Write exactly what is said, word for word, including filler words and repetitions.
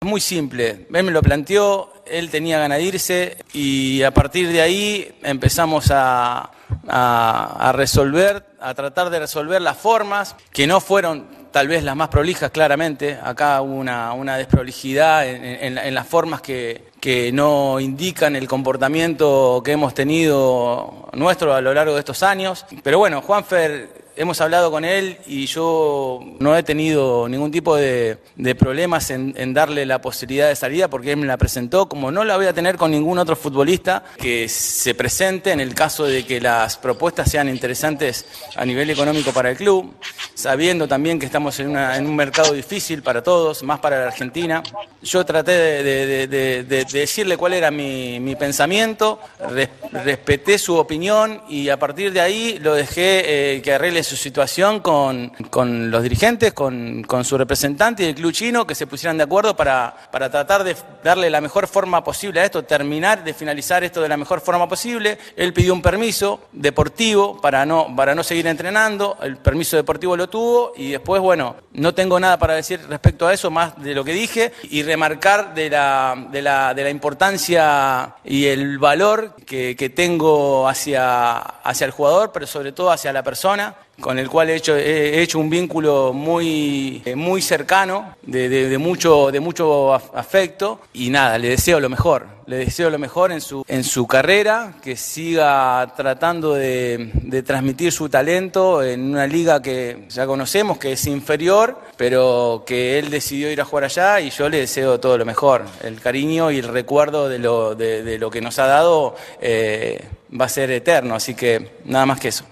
Muy simple, él me lo planteó, él tenía ganas de irse y a partir de ahí empezamos a, a, a resolver, a tratar de resolver las formas que no fueron tal vez las más prolijas, claramente. Acá hubo una, una desprolijidad en, en, en las formas que, que no indican el comportamiento que hemos tenido nuestro a lo largo de estos años. Pero bueno, Juanfer, hemos hablado con él y yo no he tenido ningún tipo de, de problemas en, en darle la posibilidad de salida porque él me la presentó, como no la voy a tener con ningún otro futbolista que se presente en el caso de que las propuestas sean interesantes a nivel económico para el club, sabiendo también que estamos en, una, en un mercado difícil para todos, más para la Argentina. Yo traté de, de, de, de, de decirle cuál era mi, mi pensamiento, res, respeté su opinión y a partir de ahí lo dejé eh, que arregle su situación con, con los dirigentes, con, con su representante y el club chino, que se pusieran de acuerdo para, para tratar de darle la mejor forma posible a esto, terminar de finalizar esto de la mejor forma posible. Él pidió un permiso deportivo para no, para no seguir entrenando, el permiso deportivo lo tuvo y después, bueno, no tengo nada para decir respecto a eso, más de lo que dije, y remarcar de la, de la, de la importancia y el valor que, que tengo hacia, hacia el jugador, pero sobre todo hacia la persona, con el cual he hecho, he hecho un vínculo muy, muy cercano, de, de, de, mucho, de mucho afecto, y nada, le deseo lo mejor, le deseo lo mejor en su, en su carrera, que siga tratando de, de transmitir su talento en una liga que ya conocemos, que es inferior, pero que él decidió ir a jugar allá y yo le deseo todo lo mejor. El cariño y el recuerdo de lo, de, de lo que nos ha dado eh, va a ser eterno, así que nada más que eso.